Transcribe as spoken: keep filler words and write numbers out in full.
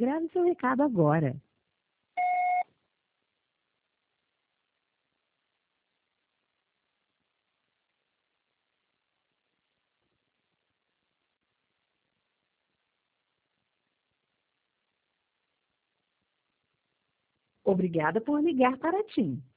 Grave seu recado agora. Obrigada por ligar para a TIM.